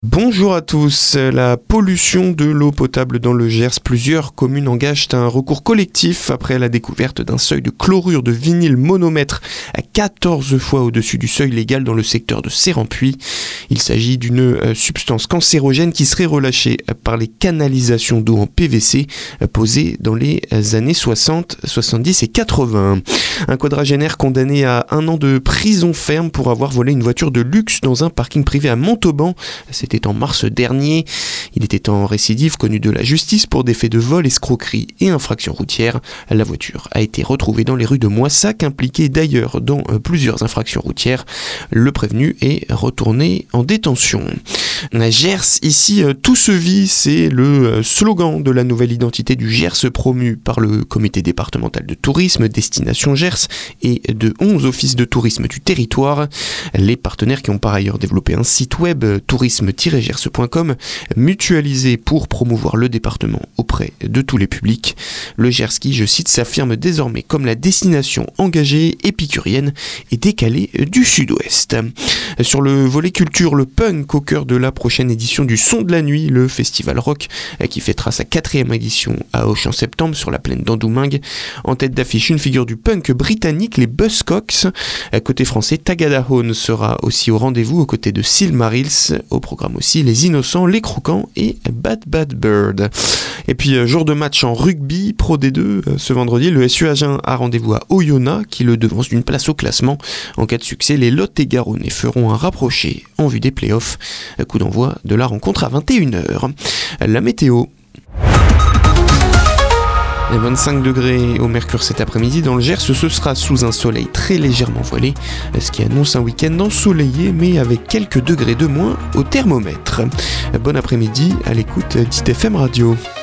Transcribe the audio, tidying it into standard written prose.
Bonjour à tous. La pollution de l'eau potable dans le Gers, plusieurs communes engagent un recours collectif après la découverte d'un seuil de chlorure de vinyle monomètre à 14 fois au-dessus du seuil légal dans le secteur de Sérampuy. Il s'agit d'une substance cancérogène qui serait relâchée par les canalisations d'eau en PVC posées dans les années 60, 70 et 80. Un quadragénaire condamné à 1 an de prison ferme pour avoir volé une voiture de luxe dans un parking privé à Montauban. C'était en mars dernier. Il était en récidive, connu de la justice pour des faits de vol, escroquerie et infraction routière. La voiture a été retrouvée dans les rues de Moissac, impliquée d'ailleurs dans plusieurs infractions routières. Le prévenu est retourné en détention. À Gers, ici, tout se vit, c'est le slogan de la nouvelle identité du Gers promu par le comité départemental de tourisme, Destination Gers, et de 11 offices de tourisme du territoire. Les partenaires qui ont par ailleurs développé un site web, tourisme-gers.com, mutualisé pour promouvoir le département auprès de tous les publics. Le Gers qui, je cite, s'affirme désormais comme la destination engagée, épicurienne et décalée du sud-ouest. Sur le volet culture, le punk au cœur de la prochaine édition du Son de la Nuit, le festival rock qui fêtera sa 4e édition à Auch en septembre sur la plaine d'Andoumingue. En tête d'affiche, une figure du punk britannique, les Buzzcocks. Côté français, Tagada Hone sera aussi au rendez-vous aux côtés de Silmarils. Au programme aussi les Innocents, les Croquants et Bad Bad Bird. Et puis jour de match en rugby Pro D2 ce vendredi, le SU Agen a rendez-vous à Oyonnax qui le devance d'une place au classement. En cas de succès, les Lot-et-Garonnais feront un rapproché en vue des playoffs. Coup d'envoi de la rencontre à 21h. La météo. 25 degrés au mercure cet après-midi dans le Gers, ce sera sous un soleil très légèrement voilé, ce qui annonce un week-end ensoleillé mais avec quelques degrés de moins au thermomètre. Bon après-midi à l'écoute d'ITFM Radio.